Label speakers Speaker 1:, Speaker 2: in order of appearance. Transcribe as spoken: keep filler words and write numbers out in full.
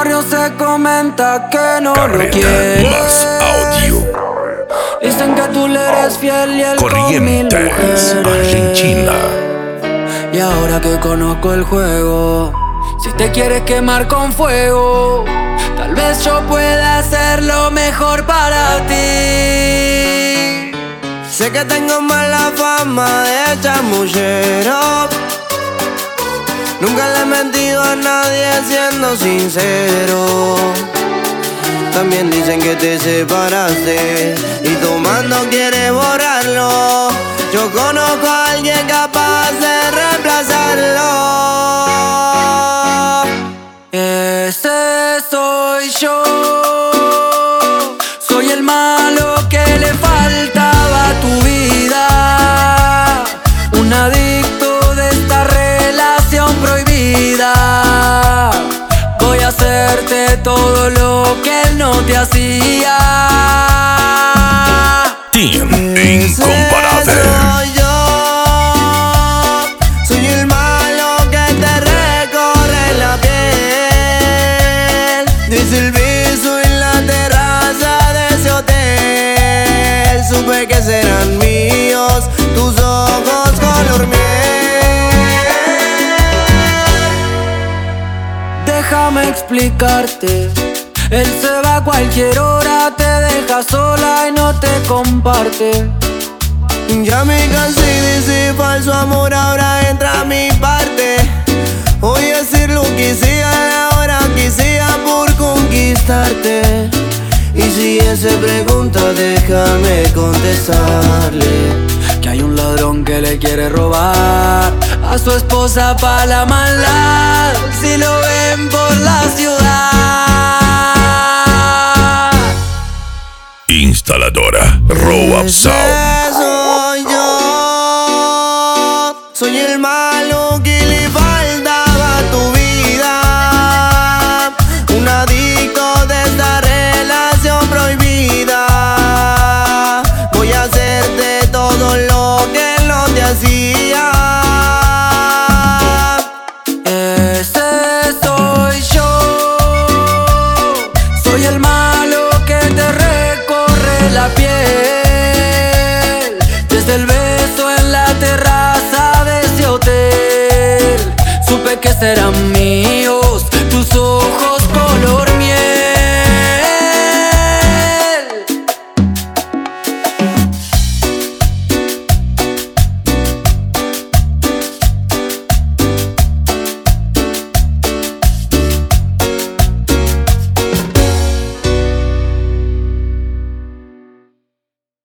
Speaker 1: barrio se comenta que no
Speaker 2: Carreta
Speaker 1: lo quieres.
Speaker 2: más audio.
Speaker 1: Dicen que tú le eres fiel y él con mil
Speaker 2: Corrientes,
Speaker 1: mujeres.
Speaker 2: Argentina.
Speaker 1: Y ahora que conozco el juego, si te quieres quemar con fuego, tal vez yo pueda hacer lo mejor para ti.
Speaker 3: Sé que tengo mala fama de chamullero. Nunca le he mentido a nadie siendo sincero. También dicen que te separaste y tomando quieres borrarlo. Yo conozco a alguien capaz de reemplazarlo.
Speaker 1: Ese soy yo. Soy el malo que le faltaba a tu vida. Un adicto de esta relación prohibida. Voy a hacerte todo lo que él no te hacía.
Speaker 2: Team Incomparable.
Speaker 3: Soy yo. Soy el malo que te recorre la piel. Desde el beso en la terraza de ese hotel. Supe que serán míos tus ojos color miel.
Speaker 1: Déjame explicarte. Él se va a cualquier hora, te deja sola y no te comparte.
Speaker 3: Ya me cansé de ese falso amor, ahora entra a mi parte. Voy a hacer lo que sea, la hora que sea por conquistarte. Y si él se pregunta, déjame contestarle
Speaker 1: Que hay un ladrón que le quiere robar a su esposa pa' la maldad. Si lo ven por la ciudad.
Speaker 2: Instaladora Row Up
Speaker 3: Ese
Speaker 2: Sound.
Speaker 3: soy yo. Soy el malo que le faltaba a tu vida. Un adicto de esta relación prohibida. Voy a hacerte todo lo que él no te hacía.
Speaker 1: Ese soy yo. Soy el malo que te recorre la piel. Desde el beso en la terraza de ese hotel, supe que serán míos